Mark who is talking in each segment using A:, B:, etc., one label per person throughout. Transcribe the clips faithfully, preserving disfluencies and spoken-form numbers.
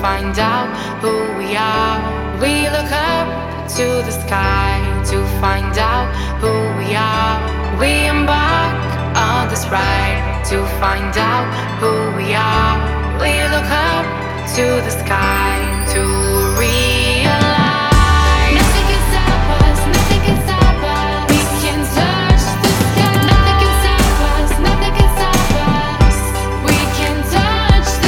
A: find out who we are. We look up to the sky to find out who we are. We embark on this ride to find out who we are. We look up to the sky to realize nothing can stop us, nothing can stop us. We can touch the sky. Nothing can stop us, nothing can stop us. We can touch the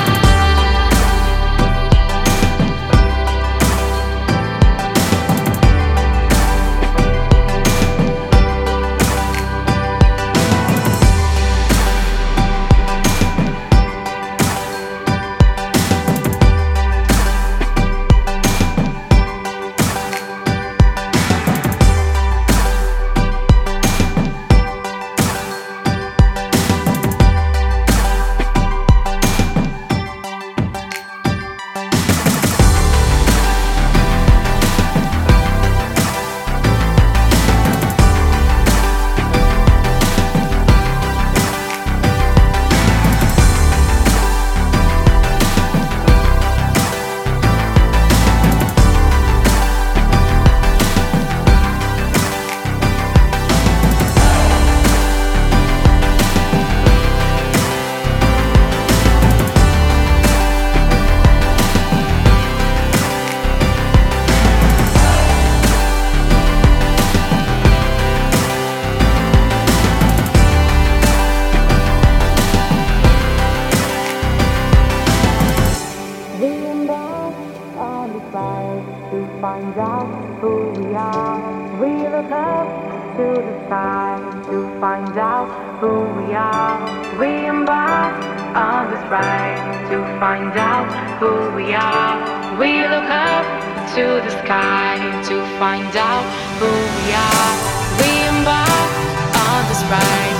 A: to find out who we are. We look up to the sky to find out who we are. We embark on this ride to find out who we are. We look up to the sky to find out who we are. We embark on this ride.